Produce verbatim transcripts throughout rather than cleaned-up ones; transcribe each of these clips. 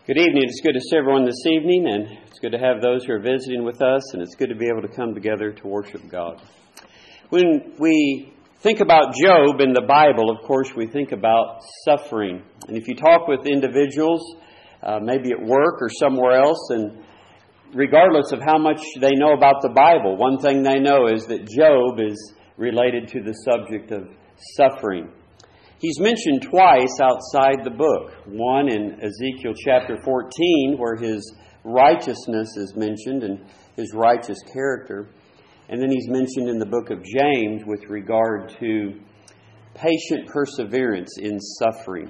Good evening. It's good to see everyone this evening, and it's good to have those who are visiting with us, and it's good to be able to come together to worship God. When we think about Job in the Bible, of course, we think about suffering. And if you talk with individuals, uh, maybe at work or somewhere else, and regardless of how much they know about the Bible, one thing they know is that Job is related to the subject of suffering. He's mentioned twice outside the book. One in Ezekiel chapter fourteen, where his righteousness is mentioned and his righteous character. And then he's mentioned in the book of James with regard to patient perseverance in suffering.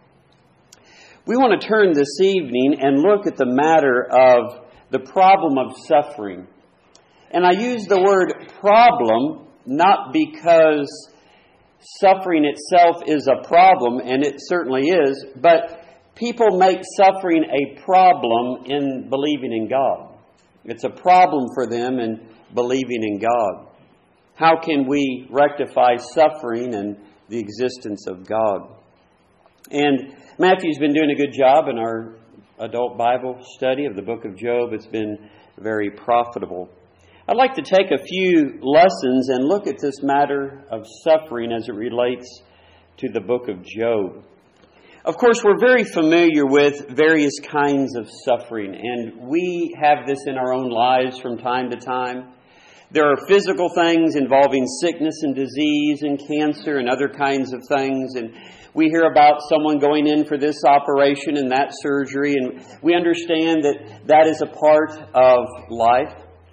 We want to turn this evening and look at the matter of the problem of suffering. And I use the word problem not because suffering itself is a problem, and it certainly is, but people make suffering a problem in believing in God. It's a problem for them in believing in God. How can we rectify suffering and the existence of God? And Matthew's been doing a good job in our adult Bible study of the book of Job. It's been very profitable. I'd like to take a few lessons and look at this matter of suffering as it relates to the book of Job. Of course, we're very familiar with various kinds of suffering, and we have this in our own lives from time to time. There are physical things involving sickness and disease and cancer and other kinds of things, and we hear about someone going in for this operation and that surgery, and we understand that that is a part of life.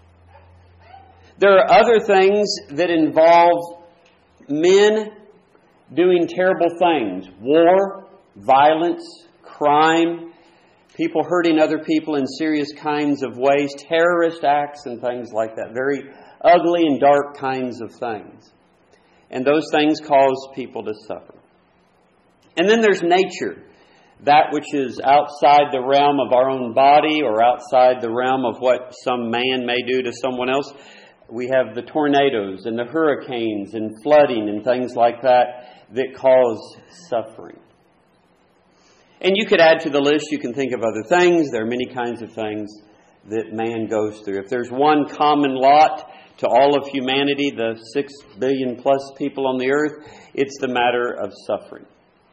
There are other things that involve men doing terrible things. War, violence, crime, people hurting other people in serious kinds of ways, terrorist acts and things like that. Very ugly and dark kinds of things. And those things cause people to suffer. And then there's nature. That which is outside the realm of our own body or outside the realm of what some man may do to someone else. We have the tornadoes and the hurricanes and flooding and things like that that cause suffering. And you could add to the list, you can think of other things. There are many kinds of things that man goes through. If there's one common lot to all of humanity, the six billion plus people on the earth, it's the matter of suffering.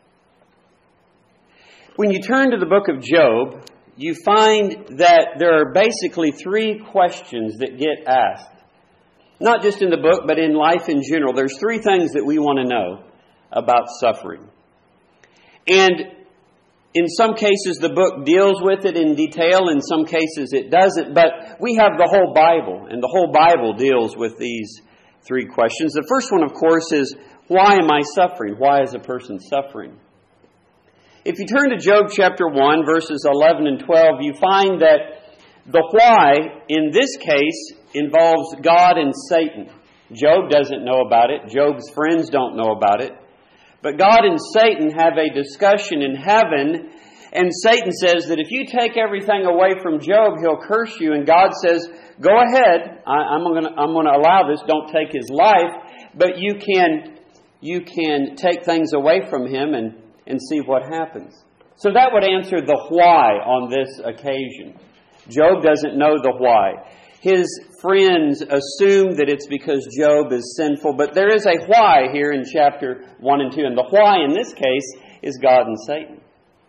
When you turn to the book of Job, you find that there are basically three questions that get asked. Not just in the book, but in life in general. There's three things that we want to know about suffering. And in some cases, the book deals with it in detail. In some cases, it doesn't. But we have the whole Bible, and the whole Bible deals with these three questions. The first one, of course, is, why am I suffering? Why is a person suffering? If you turn to Job chapter one, verses eleven and twelve, you find that the why, in this case, involves God and Satan. Job doesn't know about it. Job's friends don't know about it. But God and Satan have a discussion in heaven, and Satan says that if you take everything away from Job, he'll curse you. And God says, go ahead, I, I'm going to I'm going to allow this, don't take his life, but you can you can take things away from him and, and see what happens. So that would answer the why on this occasion. Job doesn't know the why. His friends assume that it's because Job is sinful, but there is a why here in chapter one and two. And the why in this case is God and Satan.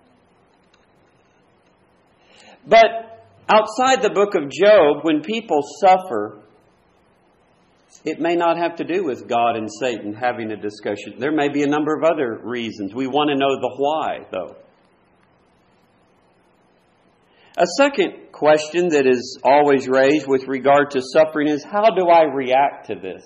But outside the book of Job, when people suffer, it may not have to do with God and Satan having a discussion. There may be a number of other reasons. We want to know the why, though. A second question that is always raised with regard to suffering is, how do I react to this?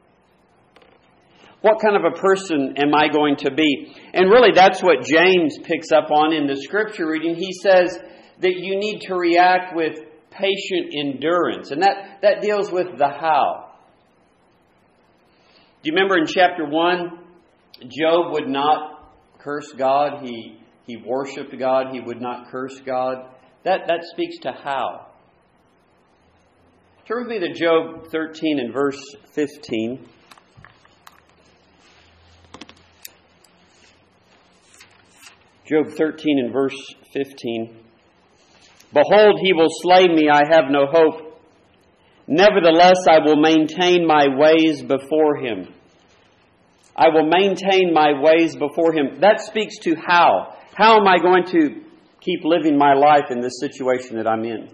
What kind of a person am I going to be? And really that's what James picks up on in the scripture reading. He says that you need to react with patient endurance. And that, that deals with the how. Do you remember in chapter one, Job would not curse God. He, he worshiped God. He would not curse God. That, that speaks to how. Turn with me to Job thirteen and verse fifteen. Job thirteen and verse fifteen. Behold, he will slay me, I have no hope. Nevertheless, I will maintain my ways before him. I will maintain my ways before him. That speaks to how. How am I going to keep living my life in this situation that I'm in?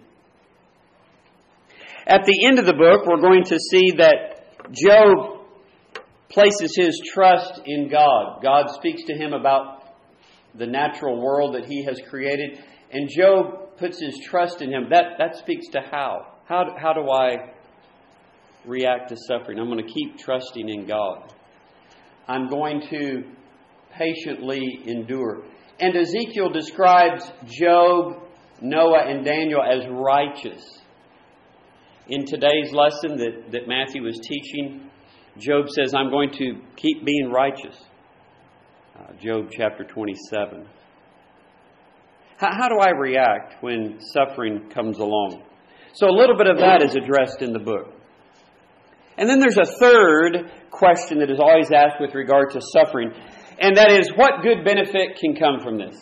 At the end of the book, we're going to see that Job places his trust in God. God speaks to him about the natural world that he has created, and Job puts his trust in him. That, that speaks to how. How, how do I react to suffering? I'm going to keep trusting in God. I'm going to patiently endure. And Ezekiel describes Job, Noah, and Daniel as righteous. In today's lesson that, that Matthew was teaching, Job says, I'm going to keep being righteous. Uh, Job chapter twenty-seven. How, how do I react when suffering comes along? So a little bit of that is addressed in the book. And then there's a third question that is always asked with regard to suffering, and that is, what good benefit can come from this?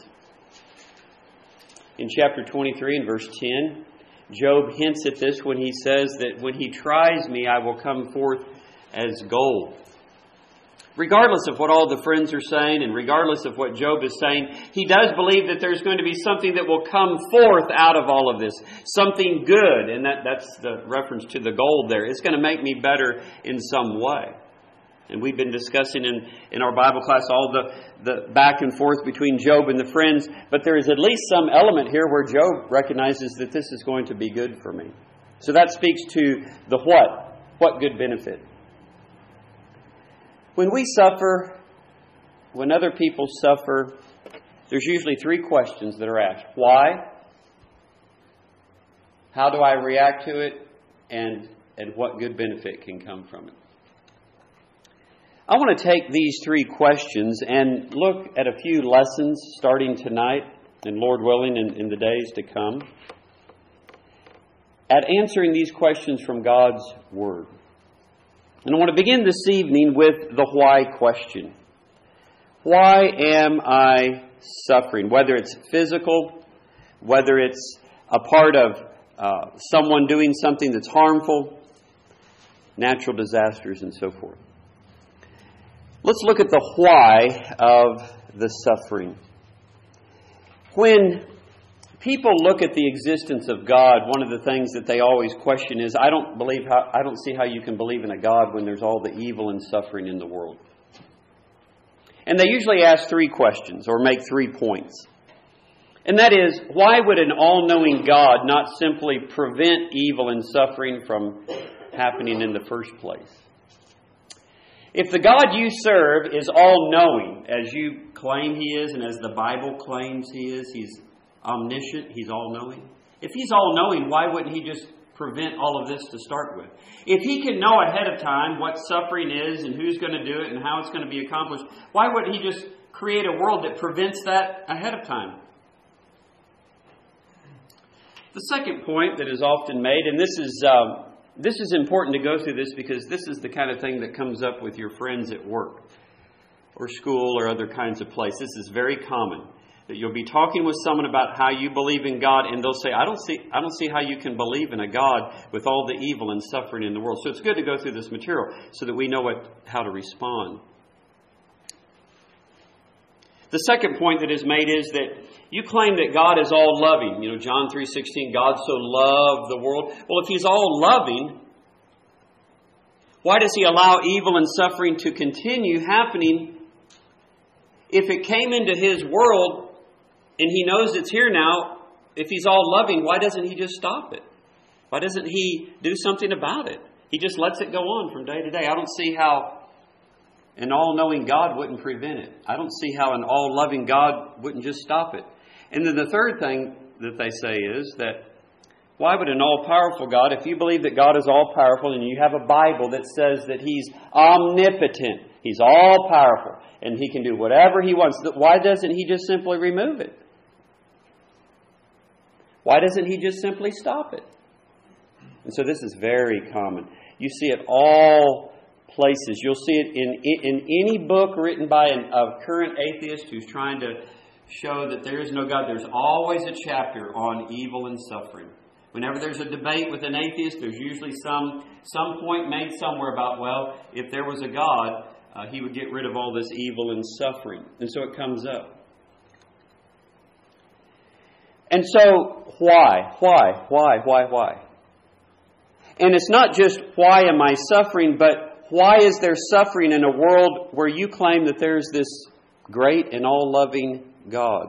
In chapter twenty-three and verse ten, Job hints at this when he says that when he tries me, I will come forth as gold. Regardless of what all the friends are saying and regardless of what Job is saying, he does believe that there's going to be something that will come forth out of all of this. Something good. And that, that's the reference to the gold there. It's going to make me better in some way. And we've been discussing in, in our Bible class all the, the back and forth between Job and the friends. But there is at least some element here where Job recognizes that this is going to be good for me. So that speaks to the what. What good benefit? When we suffer, when other people suffer, there's usually three questions that are asked. Why? How do I react to it? And, and what good benefit can come from it? I want to take these three questions and look at a few lessons starting tonight, and Lord willing, in, in the days to come, at answering these questions from God's Word. And I want to begin this evening with the why question. Why am I suffering? Whether it's physical, whether it's a part of uh, someone doing something that's harmful, natural disasters, and so forth. Let's look at the why of the suffering. When people look at the existence of God, one of the things that they always question is, I don't believe how, I don't see how you can believe in a God when there's all the evil and suffering in the world. And they usually ask three questions or make three points. And that is, why would an all-knowing God not simply prevent evil and suffering from happening in the first place? If the God you serve is all-knowing, as you claim He is and as the Bible claims He is, He's omniscient, He's all-knowing. If He's all-knowing, why wouldn't He just prevent all of this to start with? If He can know ahead of time what suffering is and who's going to do it and how it's going to be accomplished, why wouldn't He just create a world that prevents that ahead of time? The second point that is often made, and this is um, this is important to go through this because this is the kind of thing that comes up with your friends at work or school or other kinds of places. This is very common. That you'll be talking with someone about how you believe in God, and they'll say, I don't see I don't see how you can believe in a God with all the evil and suffering in the world. So it's good to go through this material so that we know what how to respond. The second point that is made is that you claim that God is all loving. You know, John three sixteen, God so loved the world. Well, if He's all loving, why does He allow evil and suffering to continue happening? If it came into His world and He knows it's here now, if He's all loving, why doesn't He just stop it? Why doesn't He do something about it? He just lets it go on from day to day. I don't see how an all-knowing God wouldn't prevent it. I don't see how an all-loving God wouldn't just stop it. And then the third thing that they say is that why would an all-powerful God, if you believe that God is all-powerful and you have a Bible that says that He's omnipotent, He's all-powerful, and He can do whatever He wants, why doesn't He just simply remove it? Why doesn't He just simply stop it? And so this is very common. You see it all places. You'll see it in in any book written by an, a current atheist who's trying to show that there is no God, there's always a chapter on evil and suffering. Whenever there's a debate with an atheist, there's usually some some point made somewhere about, well, if there was a God, uh, He would get rid of all this evil and suffering. And so it comes up. And so, why? Why? Why? Why? Why? And it's not just, why am I suffering, but why is there suffering in a world where you claim that there's this great and all-loving God?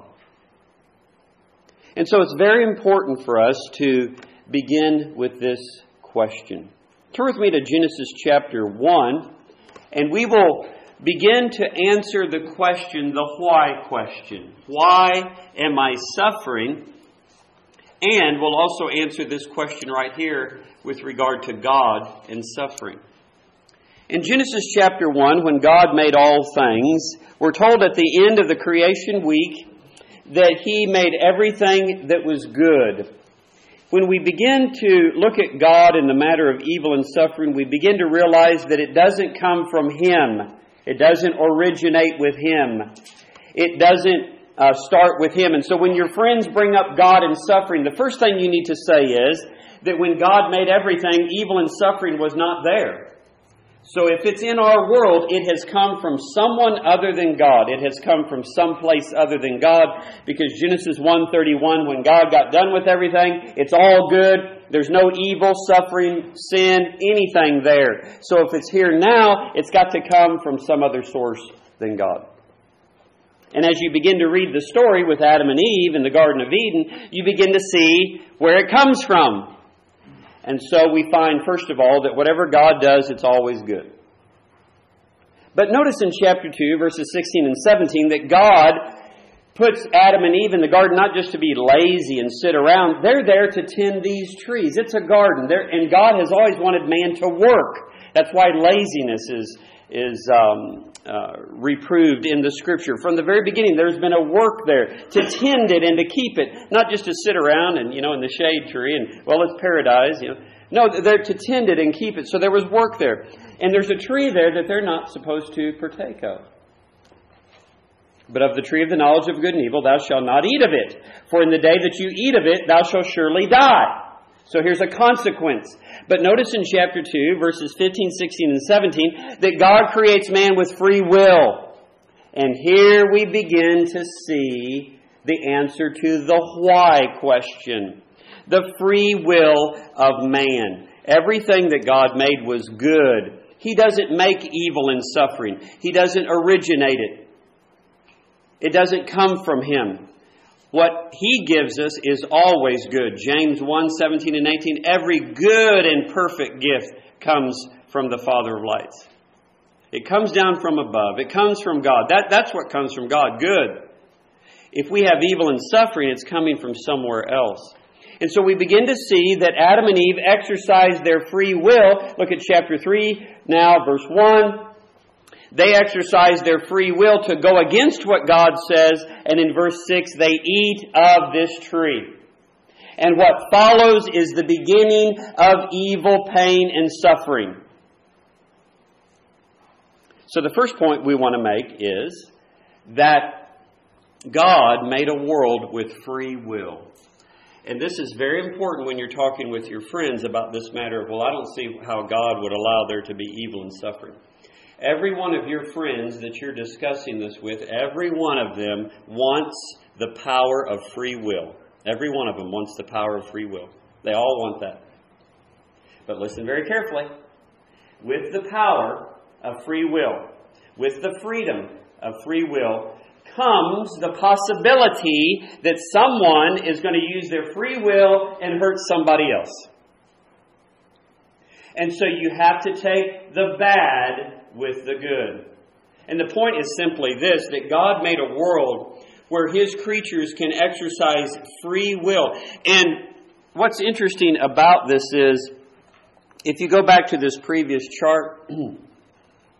And so it's very important for us to begin with this question. Turn with me to Genesis chapter one, and we will begin to answer the question, the why question. Why am I suffering? And we'll also answer this question right here with regard to God and suffering. In Genesis chapter one, when God made all things, we're told at the end of the creation week that He made everything that was good. When we begin to look at God in the matter of evil and suffering, we begin to realize that it doesn't come from Him. It doesn't originate with Him. It doesn't uh, start with Him. And so when your friends bring up God and suffering, the first thing you need to say is that when God made everything, evil and suffering was not there. So if it's in our world, it has come from someone other than God. It has come from someplace other than God, because Genesis one thirty-one, when God got done with everything, it's all good. There's no evil, suffering, sin, anything there. So if it's here now, it's got to come from some other source than God. And as you begin to read the story with Adam and Eve in the Garden of Eden, you begin to see where it comes from. And so we find, first of all, that whatever God does, it's always good. But notice in chapter two, verses sixteen and seventeen, that God puts Adam and Eve in the garden not just to be lazy and sit around. They're there to tend these trees. It's a garden. They're, and God has always wanted man to work. That's why laziness is, is um, uh, reproved in the Scripture. From the very beginning, there's been a work there to tend it and to keep it. Not just to sit around and, you know, in the shade tree and, well, it's paradise, you know. No, they're to tend it and keep it. So there was work there. And there's a tree there that they're not supposed to partake of. But of the tree of the knowledge of good and evil, thou shalt not eat of it. For in the day that you eat of it, thou shalt surely die. So here's a consequence. But notice in chapter two, verses fifteen, sixteen, and seventeen, that God creates man with free will. And here we begin to see the answer to the why question. The free will of man. Everything that God made was good. He doesn't make evil and suffering. He doesn't originate it. It doesn't come from Him. What He gives us is always good. James one, seventeen and eighteen, every good and perfect gift comes from the Father of lights. It comes down from above. It comes from God. That, that's what comes from God, good. If we have evil and suffering, it's coming from somewhere else. And so we begin to see that Adam and Eve exercised their free will. Look at chapter three now, verse one. They exercise their free will to go against what God says. And in verse six, they eat of this tree. And what follows is the beginning of evil, pain, and suffering. So the first point we want to make is that God made a world with free will. And this is very important when you're talking with your friends about this matter of, well, I don't see how God would allow there to be evil and suffering. Every one of your friends that you're discussing this with, every one of them wants the power of free will. Every one of them wants the power of free will. They all want that. But listen very carefully. With the power of free will, with the freedom of free will, comes the possibility that someone is going to use their free will and hurt somebody else. And so you have to take the bad with the good. And the point is simply this, that God made a world where His creatures can exercise free will. And what's interesting about this is, if you go back to this previous chart,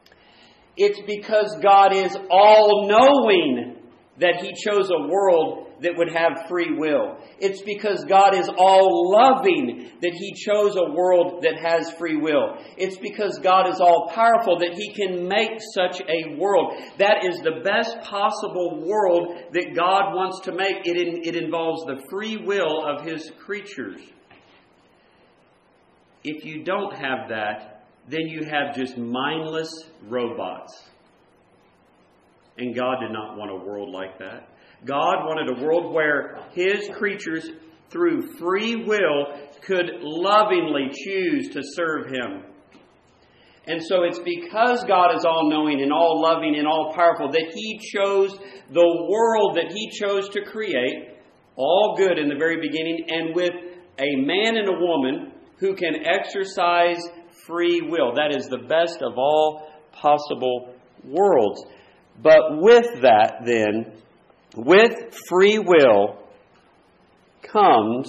it's because God is all-knowing that He chose a world that would have free will. It's because God is all loving that He chose a world that has free will. It's because God is all powerful that He can make such a world. That is the best possible world that God wants to make. It, in, it involves the free will of His creatures. If you don't have that, then you have just mindless robots. And God did not want a world like that. God wanted a world where His creatures, through free will, could lovingly choose to serve Him. And so it's because God is all-knowing and all-loving and all-powerful that He chose the world that He chose to create, all good in the very beginning, and with a man and a woman who can exercise free will. That is the best of all possible worlds. But with that, then, with free will comes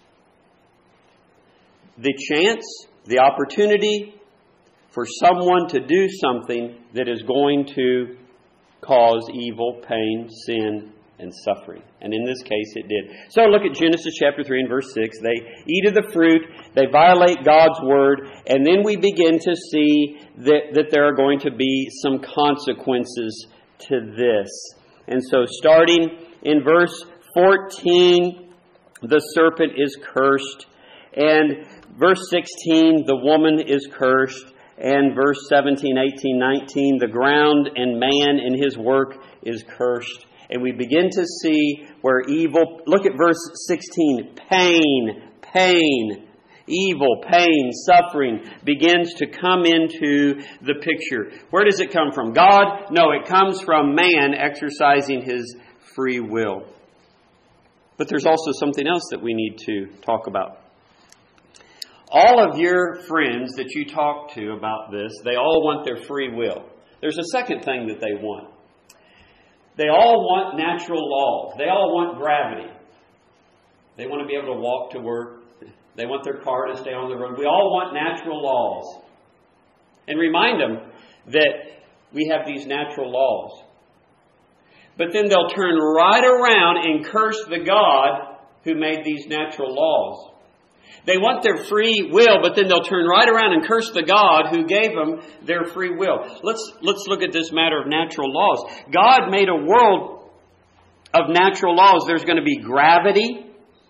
the chance, the opportunity for someone to do something that is going to cause evil, pain, sin, and suffering. And in this case, it did. So look at Genesis chapter three and verse six. They eat of the fruit, they violate God's word, and then we begin to see that, that there are going to be some consequences to this. And so starting in verse fourteen, the serpent is cursed. And verse sixteen, the woman is cursed. And verse seventeen, eighteen, nineteen, the ground and man in his work is cursed. And we begin to see where evil, look at verse sixteen, pain, pain, evil, pain, suffering begins to come into the picture. Where does it come from? God? No, it comes from man exercising his free will. But there's also something else that we need to talk about. All of your friends that you talk to about this, they all want their free will. There's a second thing that they want. They all want natural laws. They all want gravity. They want to be able to walk to work. They want their car to stay on the road. We all want natural laws. And remind them that we have these natural laws. But then they'll turn right around and curse the God who made these natural laws. They want their free will, but then they'll turn right around and curse the God who gave them their free will. Let's, let's look at this matter of natural laws. God made a world of natural laws. There's going to be gravity.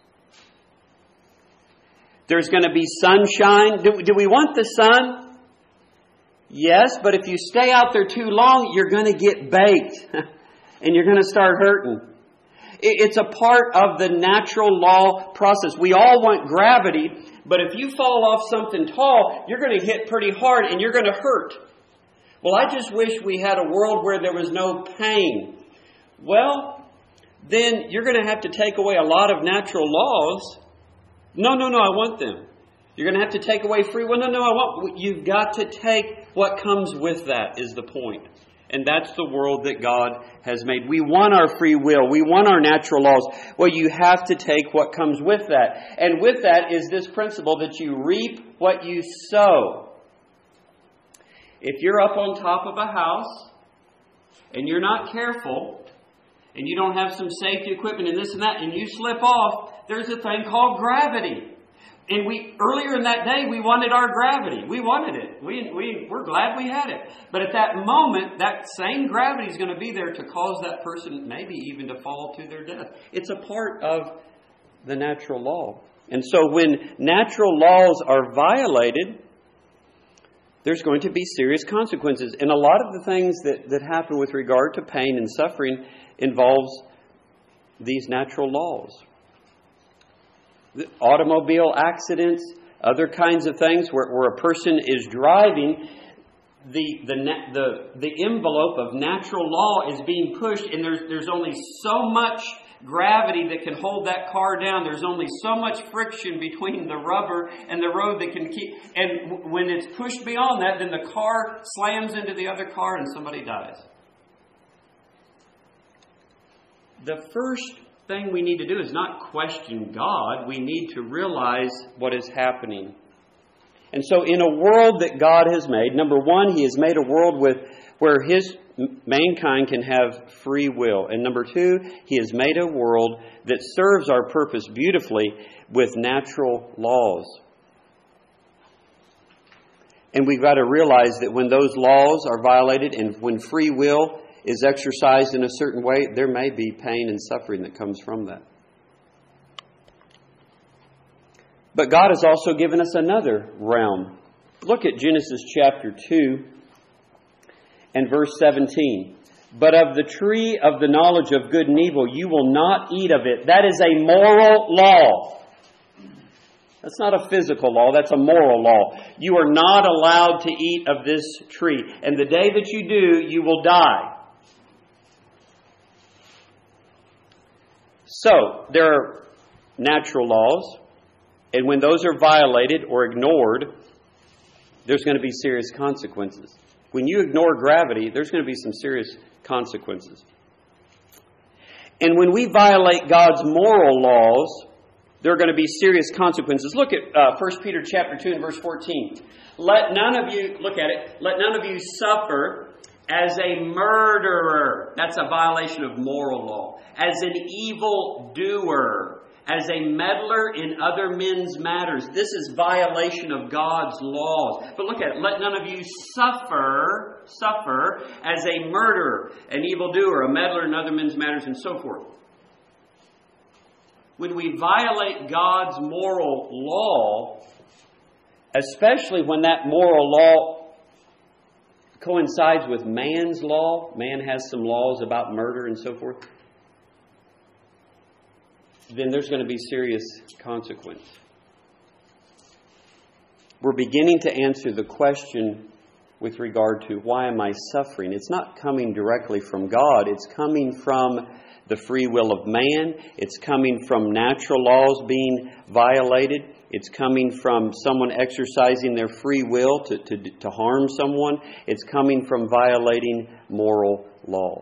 There's going to be sunshine. Do, do we want the sun? Yes, but if you stay out there too long, you're going to get baked and you're going to start hurting. It's a part of the natural law process. We all want gravity, but if you fall off something tall, you're going to hit pretty hard and you're going to hurt. Well, I just wish we had a world where there was no pain. Well, then you're going to have to take away a lot of natural laws. No, no, no, I want them. You're going to have to take away free will. No, no, I want. You've got to take what comes with that is the point. And that's the world that God has made. We want our free will. We want our natural laws. Well, you have to take what comes with that. And with that is this principle that you reap what you sow. If you're up on top of a house and you're not careful and you don't have some safety equipment and this and that and you slip off, there's a thing called gravity. And we earlier in that day, we wanted our gravity. We wanted it. We, we, we're glad we had it. But at that moment, that same gravity is going to be there to cause that person maybe even to fall to their death. It's a part of the natural law. And so when natural laws are violated, there's going to be serious consequences. And a lot of the things that, that happen with regard to pain and suffering involves these natural laws. Automobile accidents, other kinds of things where, where a person is driving, the, the the the envelope of natural law is being pushed, and there's there's only so much gravity that can hold that car down. There's only so much friction between the rubber and the road that can keep. And w- when it's pushed beyond that, then the car slams into the other car and somebody dies. The first thing we need to do is not question God. We need to realize what is happening. And so in a world that God has made, number one, He has made a world with, where his mankind can have free will. And number two, he has made a world that serves our purpose beautifully with natural laws. And we've got to realize that when those laws are violated and when free will is exercised in a certain way, there may be pain and suffering that comes from that. But God has also given us another realm. Look at Genesis chapter two and verse seventeen. But of the tree of the knowledge of good and evil you will not eat of it. That is a moral law. That's not a physical law, that's a moral law. You are not allowed to eat of this tree. And the day that you do, you will die. So, there are natural laws, and when those are violated or ignored, there's going to be serious consequences. When you ignore gravity, there's going to be some serious consequences. And when we violate God's moral laws, there are going to be serious consequences. Look at uh, First Peter chapter two and verse fourteen. Let none of you, look at it, let none of you suffer as a murderer. That's a violation of moral law. As an evil doer. As a meddler in other men's matters. This is violation of God's laws. But look at it. Let none of you suffer, suffer as a murderer, an evildoer, a meddler in other men's matters, and so forth. When we violate God's moral law, especially when that moral law coincides with man's law, man has some laws about murder and so forth, then there's going to be serious consequence. We're beginning to answer the question with regard to why am I suffering? It's not coming directly from God. It's coming from the free will of man. It's coming from natural laws being violated. It's coming from someone exercising their free will to, to, to harm someone. It's coming from violating moral law.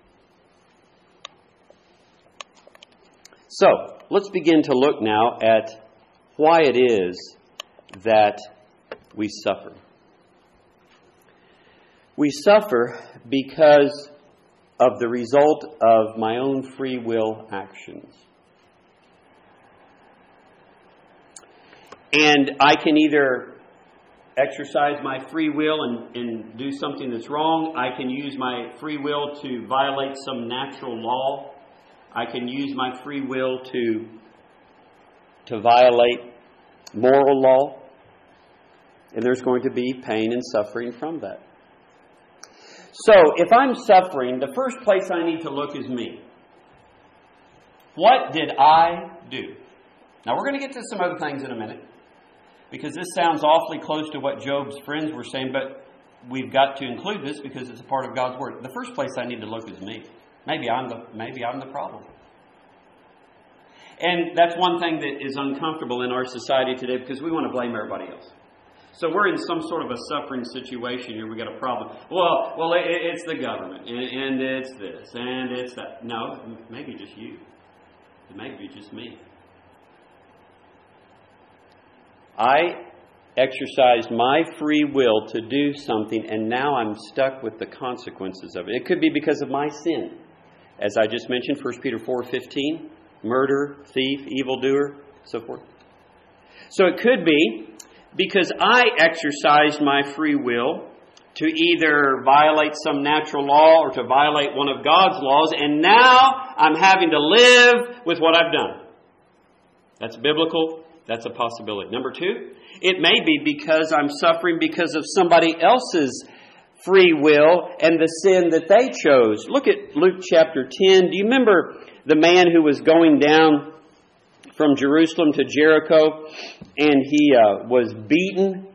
So, let's begin to look now at why it is that we suffer. We suffer because of the result of my own free will actions. And I can either exercise my free will and, and do something that's wrong. I can use my free will to violate some natural law. I can use my free will to, to violate moral law. And there's going to be pain and suffering from that. So, if I'm suffering, the first place I need to look is me. What did I do? Now, we're going to get to some other things in a minute, because this sounds awfully close to what Job's friends were saying, but we've got to include this because it's a part of God's Word. The first place I need to look is me. Maybe I'm the, maybe I'm the problem. And that's one thing that is uncomfortable in our society today, because we want to blame everybody else. So we're in some sort of a suffering situation here. We got a problem. Well, well, it, it's the government, and, and it's this, and it's that. No, maybe just you. Maybe just me. I exercised my free will to do something, and now I'm stuck with the consequences of it. It could be because of my sin. As I just mentioned, First Peter four fifteen, murderer, thief, evildoer, so forth. So it could be because I exercised my free will to either violate some natural law or to violate one of God's laws, and now I'm having to live with what I've done. That's biblical. That's a possibility. Number two, it may be because I'm suffering because of somebody else's free will and the sin that they chose. Look at Luke chapter ten. Do you remember the man who was going down from Jerusalem to Jericho, and he uh, was beaten?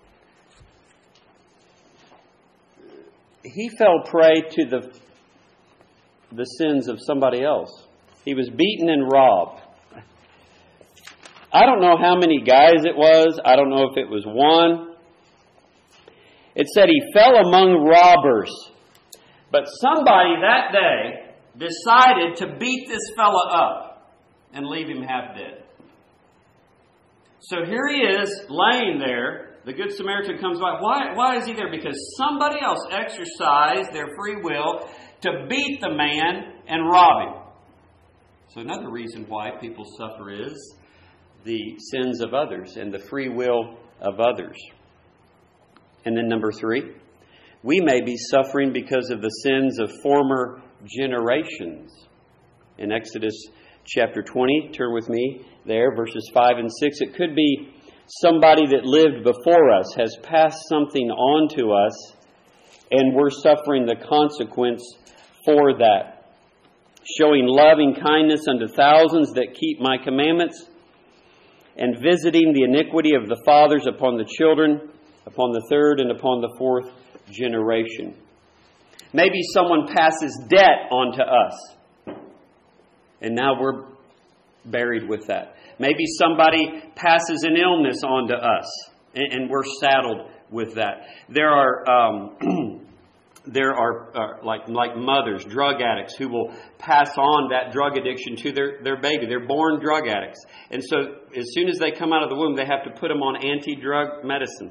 He fell prey to the the sins of somebody else. He was beaten and robbed. I don't know how many guys it was. I don't know if it was one. It said he fell among robbers. But somebody that day decided to beat this fella up and leave him half dead. So here he is, laying there, The Good Samaritan comes by. Why, why is he there? Because somebody else exercised their free will to beat the man and rob him. So another reason why people suffer is the sins of others and the free will of others. And then number three, we may be suffering because of the sins of former generations. In Exodus chapter twenty, turn with me there, verses five and six. It could be somebody that lived before us has passed something on to us, and we're suffering the consequence for that. Showing loving kindness unto thousands that keep my commandments, and visiting the iniquity of the fathers upon the children, upon the third and upon the fourth generation. Maybe someone passes debt on to us, and now we're buried with that. Maybe somebody passes an illness on to us, and, and we're saddled with that. There are um, there are uh, like like mothers, drug addicts, who will pass on that drug addiction to their, their baby. They're born drug addicts, and so as soon as they come out of the womb, they have to put them on anti-drug medicine.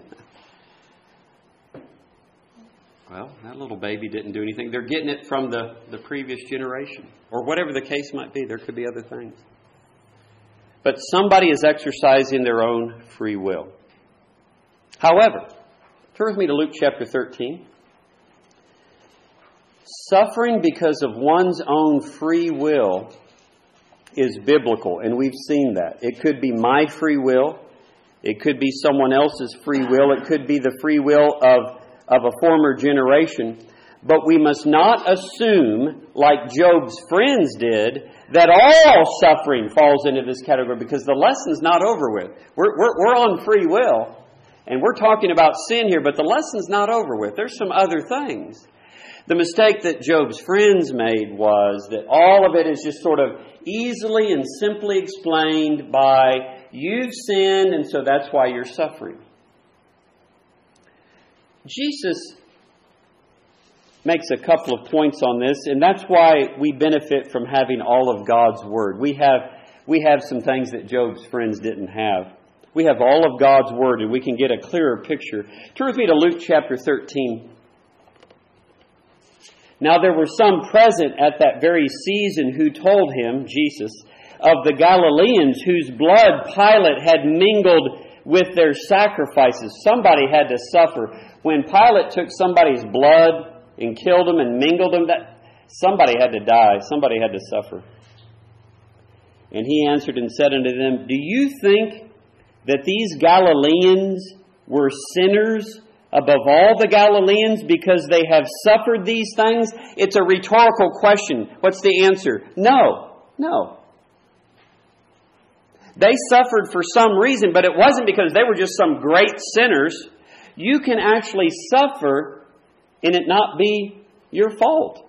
Well, that little baby didn't do anything. They're getting it from the, the previous generation. Or whatever the case might be. There could be other things. But somebody is exercising their own free will. However, turn with me to Luke chapter thirteen. Suffering because of one's own free will is biblical, and we've seen that. It could be my free will. It could be someone else's free will. It could be the free will of of a former generation, but we must not assume, like Job's friends did, that all suffering falls into this category, because the lesson's not over with. We're, we're, we're on free will, and we're talking about sin here, but the lesson's not over with. There's some other things. The mistake that Job's friends made was that all of it is just sort of easily and simply explained by, you've sinned, and so that's why you're suffering. Jesus makes a couple of points on this, and that's why we benefit from having all of God's Word. We have we have some things that Job's friends didn't have. We have all of God's Word, and we can get a clearer picture. Turn with me to Luke chapter thirteen. Now there were some present at that very season who told him, Jesus, of the Galileans whose blood Pilate had mingled with their sacrifices. Somebody had to suffer. When Pilate took somebody's blood and killed them and mingled them, that somebody had to die. Somebody had to suffer. And he answered and said unto them, do you think that these Galileans were sinners above all the Galileans because they have suffered these things? It's a rhetorical question. What's the answer? No. No. They suffered for some reason, but it wasn't because they were just some great sinners. You can actually suffer and it not be your fault.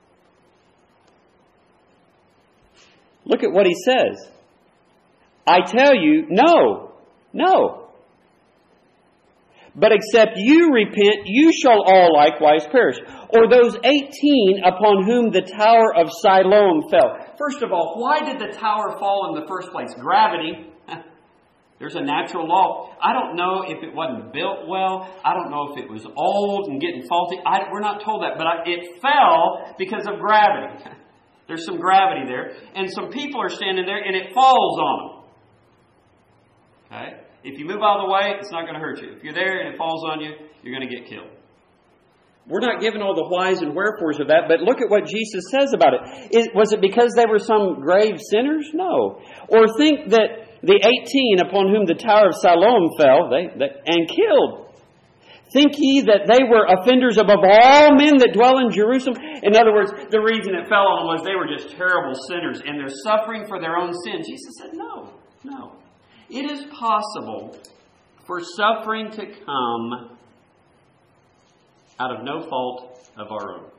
Look at what he says. I tell you, no, no. But except you repent, you shall all likewise perish. Or those eighteen upon whom the tower of Siloam fell. First of all, why did the tower fall in the first place? Gravity. There's a natural law. I don't know if it wasn't built well. I don't know if it was old and getting faulty. I, we're not told that. But I, it fell because of gravity. There's some gravity there. And some people are standing there and it falls on them. Okay? If you move out of the way, it's not going to hurt you. If you're there and it falls on you, you're going to get killed. We're not given all the whys and wherefores of that, but look at what Jesus says about it. Is, was it because they were some grave sinners? No. Or think that the eighteen upon whom the tower of Siloam fell they, they, and killed. Think ye that they were offenders above all men that dwell in Jerusalem? In other words, the reason it fell on them was they were just terrible sinners and they're suffering for their own sin. Jesus said, no, no. It is possible for suffering to come out of no fault of our own.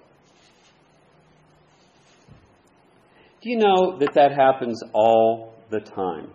Do you know that that happens all the time?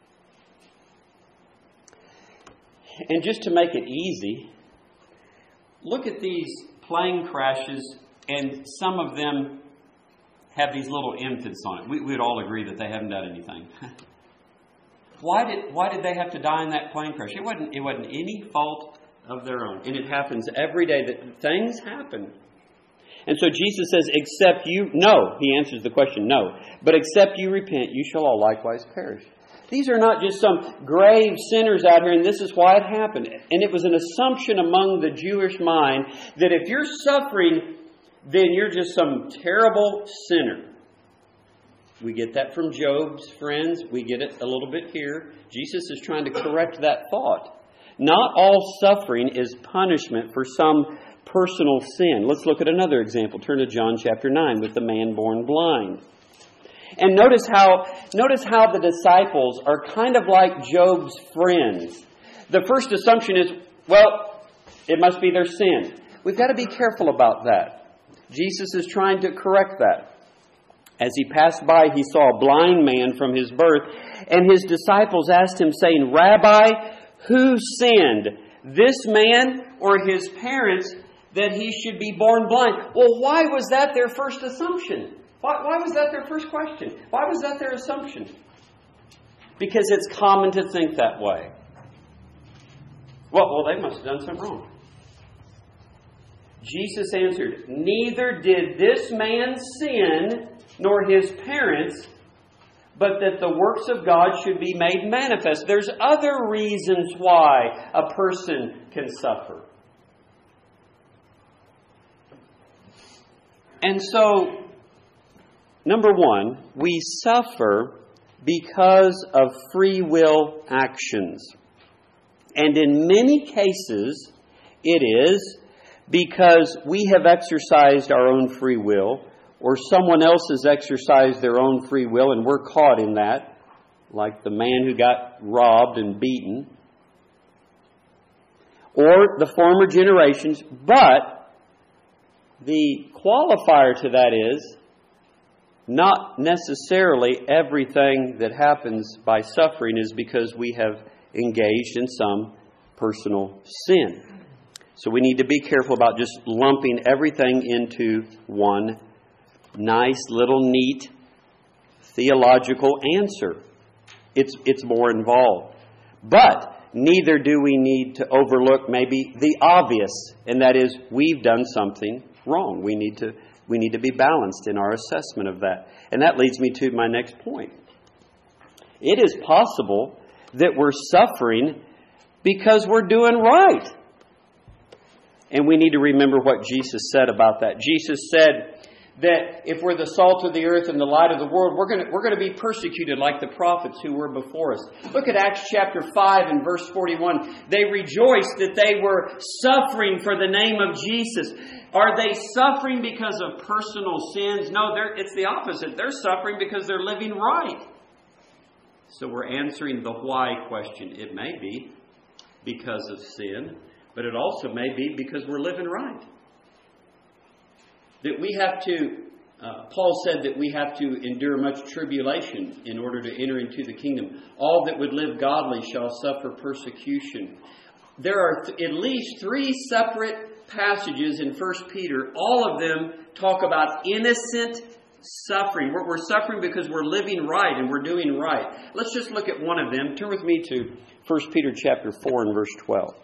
And just to make it easy, look at these plane crashes, and some of them have these little infants on it. We would all agree that they haven't done anything. Why did why did they have to die in that plane crash? It wasn't it wasn't any fault of their own. And it happens every day that things happen. And so Jesus says, except you, no. He answers the question, no. But except you repent, you shall all likewise perish. These are not just some grave sinners out here, and this is why it happened. And it was an assumption among the Jewish mind that if you're suffering, then you're just some terrible sinner. We get that from Job's friends. We get it a little bit here. Jesus is trying to correct that thought. Not all suffering is punishment for some personal sin. Let's look at another example. Turn to John chapter nine with the man born blind. And notice how, notice how the disciples are kind of like Job's friends. The first assumption is, well, it must be their sin. We've got to be careful about that. Jesus is trying to correct that. As he passed by, he saw a blind man from his birth, and his disciples asked him, saying, Rabbi, who sinned, this man or his parents, that he should be born blind? Well, why was that their first assumption? Why, why was that their first question? Why was that their assumption? Because it's common to think that way. Well, well, they must have done something wrong. Jesus answered, neither did this man sin, nor his parents, but that the works of God should be made manifest. There's other reasons why a person can suffer. And so, number one, we suffer because of free will actions. And in many cases, it is because we have exercised our own free will, or someone else has exercised their own free will, and we're caught in that, like the man who got robbed and beaten, or the former generations. But the qualifier to that is not necessarily everything that happens by suffering is because we have engaged in some personal sin. So we need to be careful about just lumping everything into one nice little neat theological answer. It's, it's more involved. But neither do we need to overlook maybe the obvious, and that is we've done something wrong. We need to we need to be balanced in our assessment of that. And that leads me to my next point. It is possible that we're suffering because we're doing right. And we need to remember what Jesus said about that. Jesus said that if we're the salt of the earth and the light of the world, we're going to, we're going to be persecuted like the prophets who were before us. Look at Acts chapter five and verse forty-one. They rejoiced that they were suffering for the name of Jesus. Are they suffering because of personal sins? No, they're, it's the opposite. They're suffering because they're living right. So we're answering the why question. It may be because of sin, but it also may be because we're living right. That we have to, uh, Paul said that we have to endure much tribulation in order to enter into the kingdom. All that would live godly shall suffer persecution. There are th- at least three separate passages in First Peter. All of them talk about innocent suffering. We're, we're suffering because we're living right and we're doing right. Let's just look at one of them. Turn with me to First Peter chapter four and verse twelve.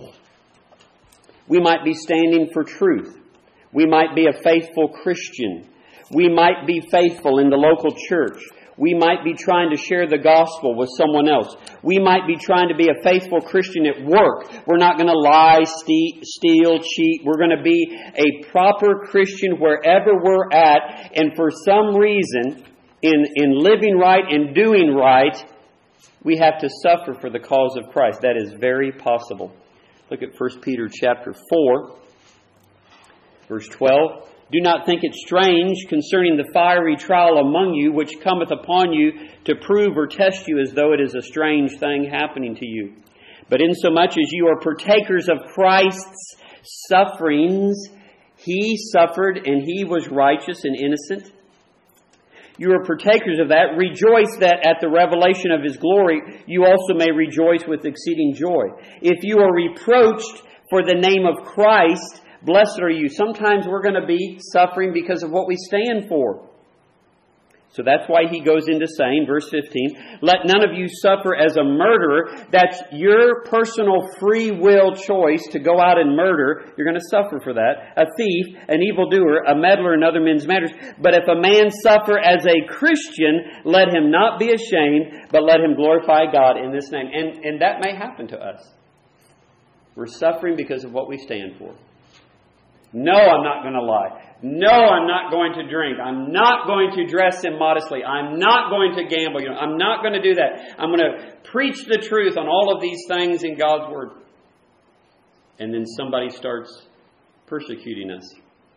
We might be standing for truth. We might be a faithful Christian. We might be faithful in the local church. We might be trying to share the gospel with someone else. We might be trying to be a faithful Christian at work. We're not going to lie, steal, cheat. We're going to be a proper Christian wherever we're at. And for some reason, in, in living right and doing right, we have to suffer for the cause of Christ. That is very possible. Look at First Peter chapter four. Verse twelve, do not think it strange concerning the fiery trial among you, which cometh upon you to prove or test you as though it is a strange thing happening to you. But insomuch as you are partakers of Christ's sufferings, He suffered and He was righteous and innocent. You are partakers of that. Rejoice that at the revelation of His glory, you also may rejoice with exceeding joy. If you are reproached for the name of Christ, blessed are you. Sometimes we're going to be suffering because of what we stand for. So that's why he goes into saying, verse fifteen, let none of you suffer as a murderer. That's your personal free will choice to go out and murder. You're going to suffer for that. A thief, an evildoer, a meddler in other men's matters. But if a man suffer as a Christian, let him not be ashamed, but let him glorify God in this name. And, and that may happen to us. We're suffering because of what we stand for. No, I'm not going to lie. No, I'm not going to drink. I'm not going to dress immodestly. I'm not going to gamble. You know, I'm not going to do that. I'm going to preach the truth on all of these things in God's Word. And then somebody starts persecuting us.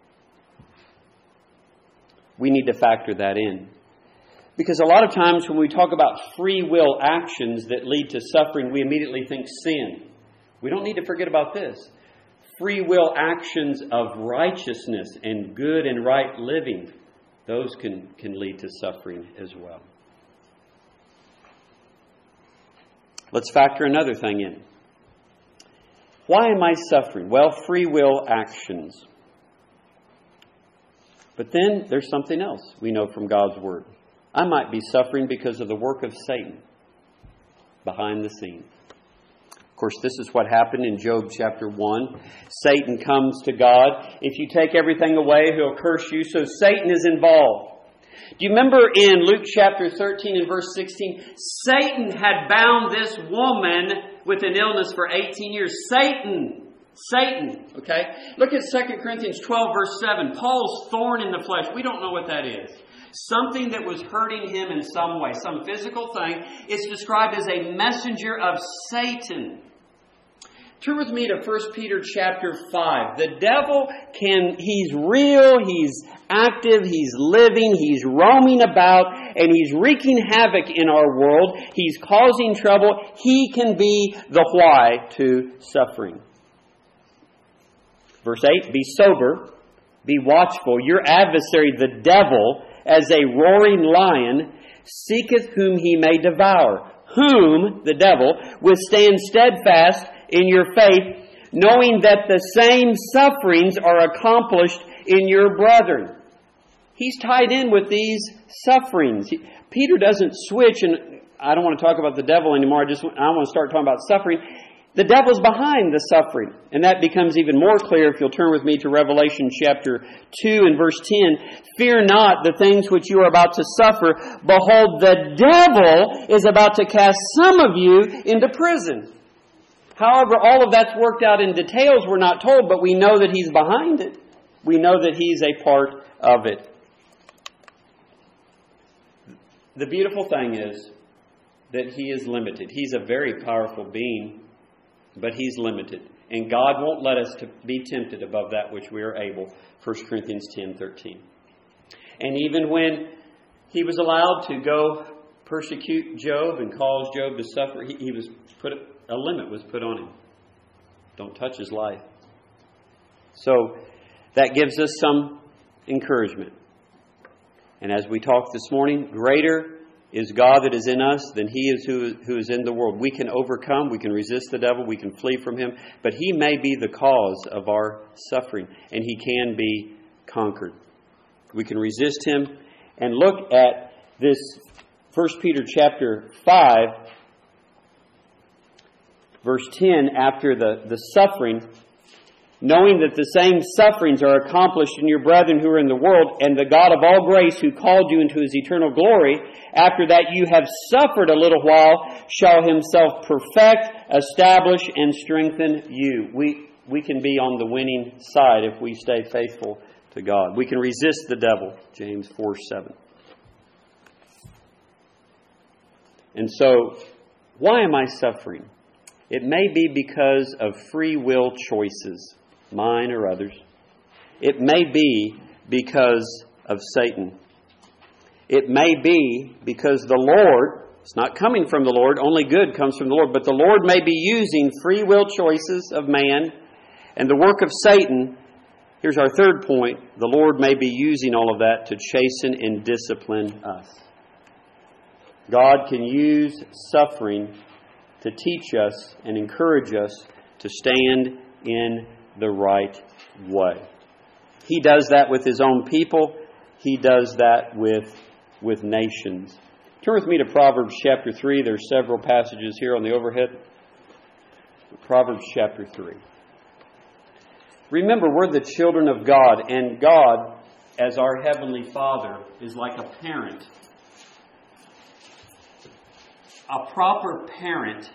We need to factor that in. Because a lot of times when we talk about free will actions that lead to suffering, we immediately think sin. We don't need to forget about this. Free will actions of righteousness and good and right living, those can, can lead to suffering as well. Let's factor another thing in. Why am I suffering? Well, free will actions. But then there's something else we know from God's Word. I might be suffering because of the work of Satan behind the scenes. Of course, this is what happened in Job chapter one. Satan comes to God. If you take everything away, he'll curse you. So Satan is involved. Do you remember in Luke chapter thirteen and verse sixteen? Satan had bound this woman with an illness for eighteen years. Satan. Satan. Okay? Look at Second Corinthians twelve verse seven. Paul's thorn in the flesh. We don't know what that is. Something that was hurting him in some way. Some physical thing. It's described as a messenger of Satan. Turn with me to First Peter chapter five. The devil can, he's real, he's active, he's living, he's roaming about, and he's wreaking havoc in our world. He's causing trouble. He can be the why to suffering. Verse eight, be sober, be watchful. Your adversary, the devil, as a roaring lion, seeketh whom he may devour. Whom, the devil, withstand steadfast in your faith, knowing that the same sufferings are accomplished in your brethren. He's tied in with these sufferings. Peter doesn't switch, and I don't want to talk about the devil anymore. I just I want to start talking about suffering. The devil's behind the suffering. And that becomes even more clear if you'll turn with me to Revelation chapter two and verse ten. Fear not the things which you are about to suffer. Behold, the devil is about to cast some of you into prison. However, all of that's worked out in details we're not told, but we know that he's behind it. We know that he's a part of it. The beautiful thing is that he is limited. He's a very powerful being, but he's limited. And God won't let us to be tempted above that which we are able. First Corinthians ten thirteen. And even when he was allowed to go persecute Job and cause Job to suffer, he, he was put a limit was put on him. Don't touch his life. So that gives us some encouragement. And as we talked this morning, greater is God that is in us than he is who, who is in the world. We can overcome, we can resist the devil, we can flee from him, but he may be the cause of our suffering, and he can be conquered. We can resist him. And look at this First Peter chapter five, verse ten, after the, the suffering, knowing that the same sufferings are accomplished in your brethren who are in the world, and the God of all grace who called you into his eternal glory, after that you have suffered a little while, shall himself perfect, establish, and strengthen you. We, we can be on the winning side if we stay faithful to God. We can resist the devil, James four seven. And so, why am I suffering? It may be because of free will choices, mine or others. It may be because of Satan. It may be because the Lord, it's not coming from the Lord, only good comes from the Lord, but the Lord may be using free will choices of man and the work of Satan. Here's our third point. The Lord may be using all of that to chasten and discipline us. God can use suffering to teach us and encourage us to stand in the right way. He does that with his own people. He does that with with nations. Turn with me to Proverbs chapter three. There's several passages here on the overhead. Proverbs chapter three. Remember, we're the children of God, and God, as our Heavenly Father, is like a parent. A proper parent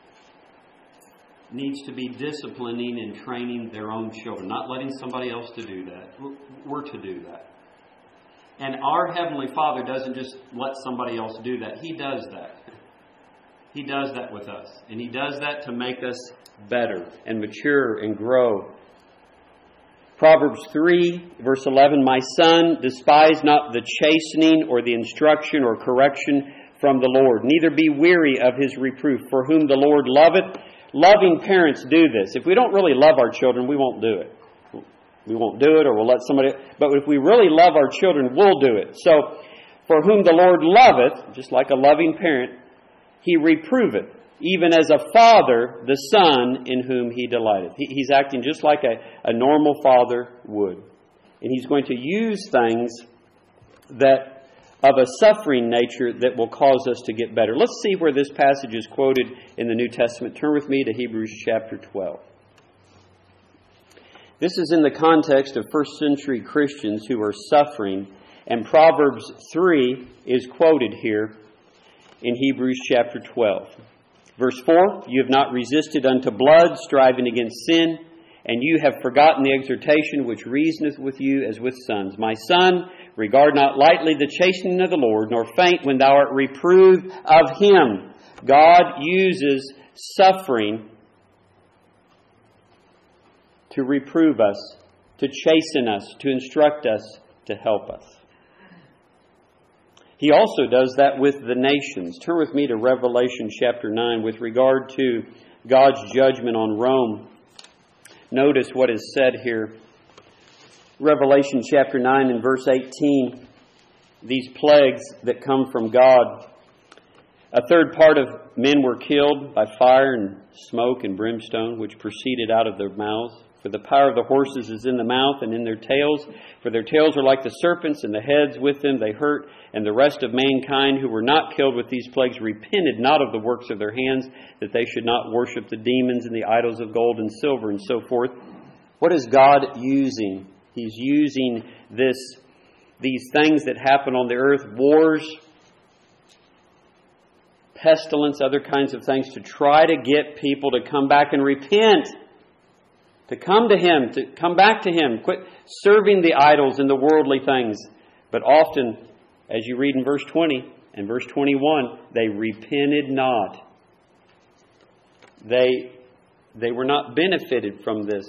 needs to be disciplining and training their own children, not letting somebody else to do that. We're to do that. And our Heavenly Father doesn't just let somebody else do that. He does that. He does that with us. And He does that to make us better and mature and grow. Proverbs three, verse eleven, My son, despise not the chastening or the instruction or correction from the Lord. Neither be weary of His reproof, for whom the Lord loveth. Loving parents do this. If we don't really love our children, we won't do it. We won't do it, or we'll let somebody... But if we really love our children, we'll do it. So, for whom the Lord loveth, just like a loving parent, He reproveth, even as a father, the son in whom He delighteth. He, he's acting just like a, a normal father would. And He's going to use things that of a suffering nature that will cause us to get better. Let's see where this passage is quoted in the New Testament. Turn with me to Hebrews chapter twelve. This is in the context of first century Christians who are suffering, and Proverbs three is quoted here in Hebrews chapter twelve. Verse four, You have not resisted unto blood, striving against sin, and you have forgotten the exhortation which reasoneth with you as with sons. My son, regard not lightly the chastening of the Lord, nor faint when thou art reproved of Him. God uses suffering to reprove us, to chasten us, to instruct us, to help us. He also does that with the nations. Turn with me to Revelation chapter nine with regard to God's judgment on Rome. Notice what is said here. Revelation chapter nine and verse eighteen. These plagues that come from God. A third part of men were killed by fire and smoke and brimstone, which proceeded out of their mouths. For the power of the horses is in the mouth and in their tails. For their tails are like the serpents, and the heads with them they hurt. And the rest of mankind who were not killed with these plagues repented not of the works of their hands, that they should not worship the demons and the idols of gold and silver and so forth. What is God using? He's using this, these things that happen on the earth, wars, pestilence, other kinds of things, to try to get people to come back and repent. To come to Him, to come back to Him. Quit serving the idols and the worldly things. But often, as you read in verse twenty and verse twenty-one, they repented not. They, they were not benefited from this.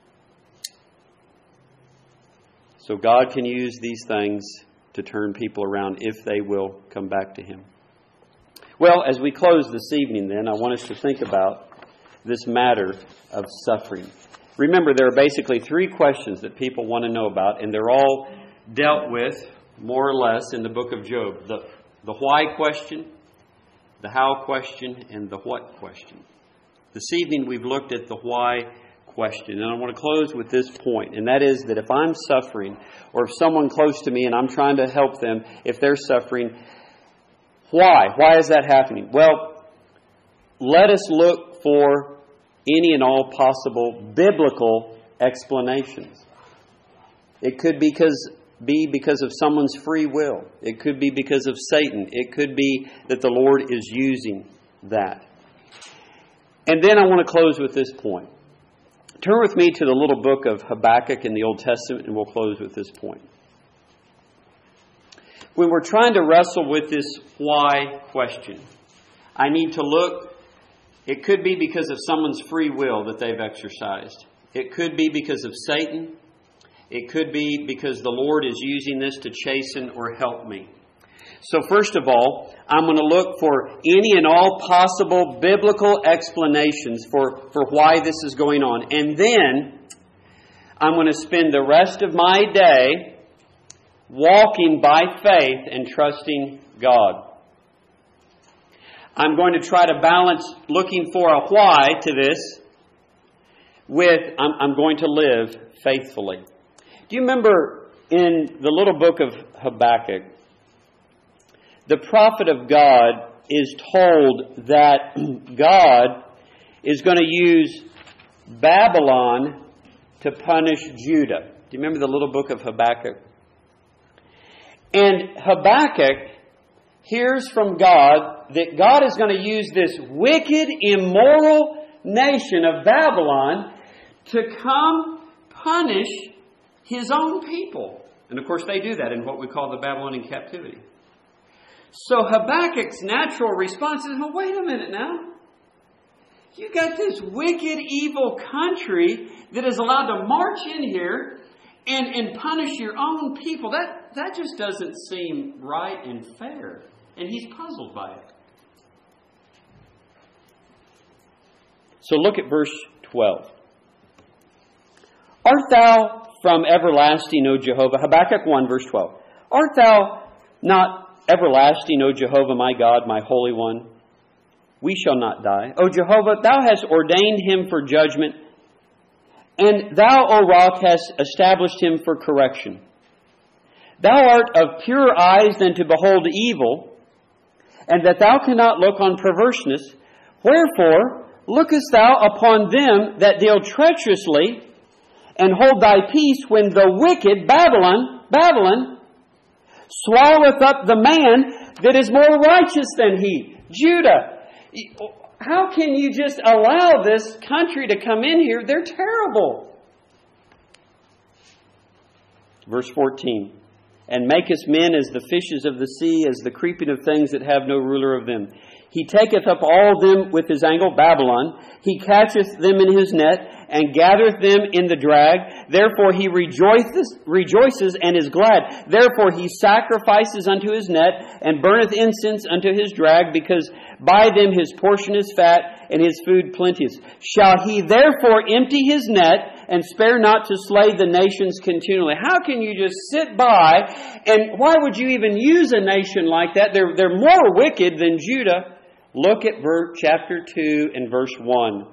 So God can use these things to turn people around if they will come back to Him. Well, as we close this evening then, I want us to think about this matter of suffering. Remember, there are basically three questions that people want to know about, and they're all dealt with, more or less, in the book of Job. The, the why question, the how question, and the what question. This evening we've looked at the why question, and I want to close with this point, and that is that if I'm suffering, or if someone close to me and I'm trying to help them, if they're suffering, why? Why is that happening? Well, let us look for any and all possible biblical explanations. It could because, be because of someone's free will. It could be because of Satan. It could be that the Lord is using that. And then I want to close with this point. Turn with me to the little book of Habakkuk in the Old Testament, and we'll close with this point. When we're trying to wrestle with this why question, I need to look. It could be because of someone's free will that they've exercised. It could be because of Satan. It could be because the Lord is using this to chasten or help me. So first of all, I'm going to look for any and all possible biblical explanations for, for why this is going on. And then I'm going to spend the rest of my day walking by faith and trusting God. I'm going to try to balance looking for a why to this with I'm, I'm going to live faithfully. Do you remember in the little book of Habakkuk, the prophet of God is told that God is going to use Babylon to punish Judah. Do you remember the little book of Habakkuk? And Habakkuk hears from God that God is going to use this wicked, immoral nation of Babylon to come punish His own people. And of course they do that in what we call the Babylonian captivity. So Habakkuk's natural response is, well, wait a minute now. You got this wicked, evil country that is allowed to march in here and, and punish your own people. That, that just doesn't seem right and fair. And he's puzzled by it. So look at verse twelve. Art thou from everlasting, O Jehovah? Habakkuk one, verse twelve. Art thou not everlasting, O Jehovah, my God, my Holy One? We shall not die. O Jehovah, thou hast ordained him for judgment, and thou, O rock, hast established him for correction. Thou art of purer eyes than to behold evil, and that thou cannot look on perverseness. Wherefore lookest thou upon them that deal treacherously, and hold thy peace when the wicked Babylon, Babylon, swalloweth up the man that is more righteous than he? Judah. How can you just allow this country to come in here? They're terrible. Verse fourteen. And makest men as the fishes of the sea, as the creeping of things that have no ruler of them. He taketh up all them with his angle, Babylon. He catcheth them in his net, and gathereth them in the drag. Therefore he rejoices, rejoices and is glad. Therefore he sacrifices unto his net, and burneth incense unto his drag, because by them his portion is fat, and his food plenteous. Shall he therefore empty his net, and spare not to slay the nations continually? How can you just sit by, and why would you even use a nation like that? They're, they're more wicked than Judah. Look at verse, chapter two and verse one.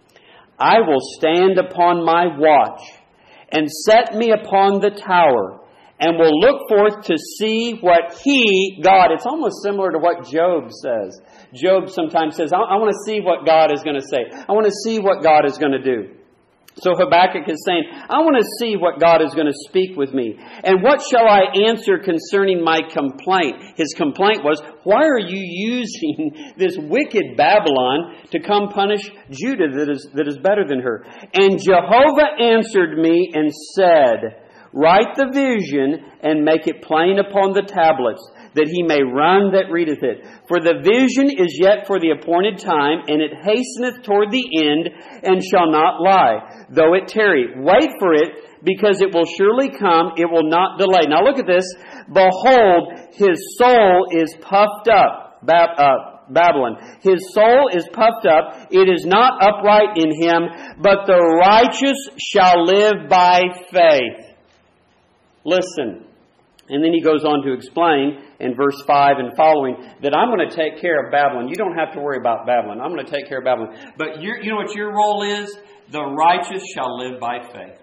I will stand upon my watch, and set me upon the tower, and will look forth to see what He, God, it's almost similar to what Job says. Job sometimes says, I, I want to see what God is going to say. I want to see what God is going to do. So Habakkuk is saying, I want to see what God is going to speak with me. And what shall I answer concerning my complaint? His complaint was, why are you using this wicked Babylon to come punish Judah that is, that is better than her? And Jehovah answered me and said, write the vision and make it plain upon the tablets, that he may run that readeth it. For the vision is yet for the appointed time, and it hasteneth toward the end, and shall not lie. Though it tarry, wait for it, because it will surely come, it will not delay. Now look at this. Behold, his soul is puffed up. Bab- uh, Babylon. His soul is puffed up. It is not upright in him, but the righteous shall live by faith. Listen. And then he goes on to explain in verse five and following that I'm going to take care of Babylon. You don't have to worry about Babylon. I'm going to take care of Babylon. But you you know what your role is? The righteous shall live by faith.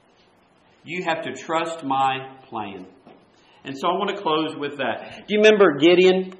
You have to trust my plan. And so I want to close with that. Do you remember Gideon?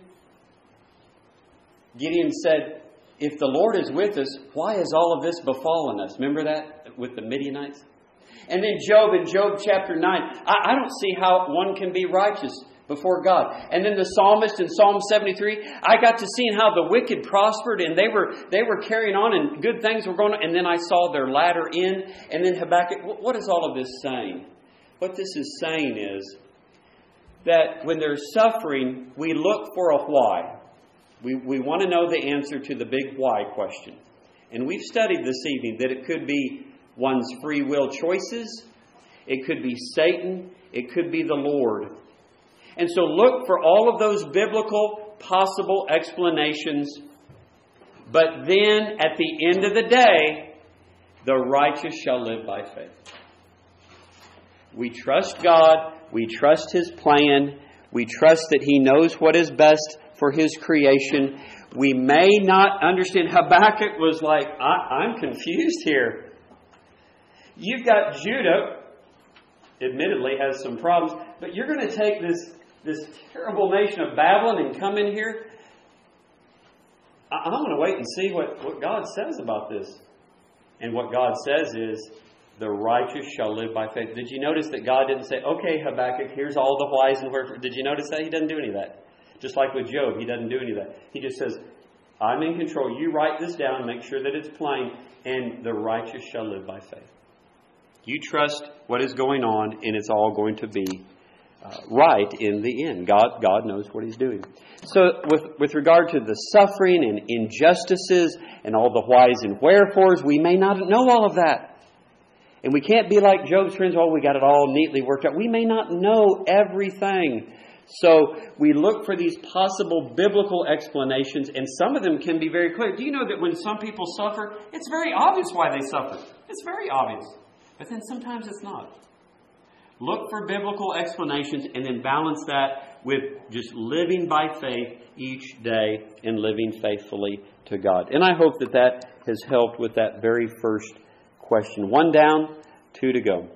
Gideon said, if the Lord is with us, why has all of this befallen us? Remember that with the Midianites? And then Job in Job chapter nine. I, I don't see how one can be righteous before God. And then the psalmist in Psalm seventy-three. I got to see how the wicked prospered and they were they were carrying on and good things were going on. And then I saw their latter end. And then Habakkuk. What is all of this saying? What this is saying is that when there's suffering, we look for a why. We, we want to know the answer to the big why question. And we've studied this evening that it could be one's free will choices. It could be Satan. It could be the Lord. And so look for all of those biblical possible explanations. But then at the end of the day, the righteous shall live by faith. We trust God. We trust His plan. We trust that He knows what is best for His creation. We may not understand. Habakkuk was like, I, I'm confused here. You've got Judah, admittedly has some problems, but you're going to take this this terrible nation of Babylon and come in here? I, I'm going to wait and see what, what God says about this. And what God says is, the righteous shall live by faith. Did you notice that God didn't say, okay, Habakkuk, here's all the whys and wherefore? Did you notice that? He doesn't do any of that. Just like with Job, He doesn't do any of that. He just says, I'm in control. You write this down, make sure that it's plain, and the righteous shall live by faith. You trust what is going on, and it's all going to be uh, right in the end. God, God knows what He's doing. So with, with regard to the suffering and injustices and all the whys and wherefores, we may not know all of that. And we can't be like Job's friends, oh, we got it all neatly worked out. We may not know everything. So we look for these possible biblical explanations, and some of them can be very clear. Do you know that when some people suffer, it's very obvious why they suffer? It's very obvious. But then sometimes it's not. Look for biblical explanations and then balance that with just living by faith each day and living faithfully to God. And I hope that that has helped with that very first question. One down, two to go.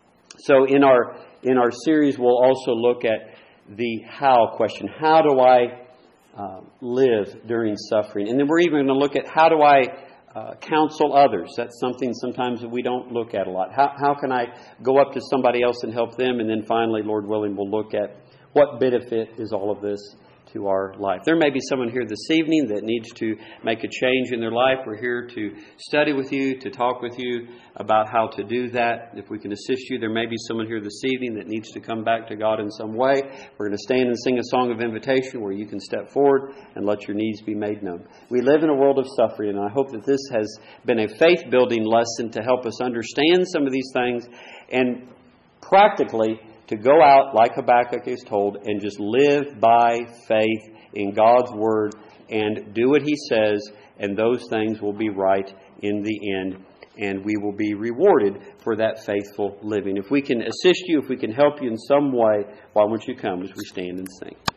So in our in our series, we'll also look at the how question. How do I uh, live during suffering? And then we're even going to look at how do I uh, counsel others. That's something sometimes that we don't look at a lot. How, how can I go up to somebody else and help them? And then finally, Lord willing, we'll look at what benefit is all of this to our life. There may be someone here this evening that needs to make a change in their life. We're here to study with you, to talk with you about how to do that. If we can assist you, there may be someone here this evening that needs to come back to God in some way. We're going to stand and sing a song of invitation where you can step forward and let your needs be made known. We live in a world of suffering, and I hope that this has been a faith-building lesson to help us understand some of these things and practically to go out, like Habakkuk is told, and just live by faith in God's Word and do what He says, and those things will be right in the end, and we will be rewarded for that faithful living. If we can assist you, if we can help you in some way, why won't you come as we stand and sing?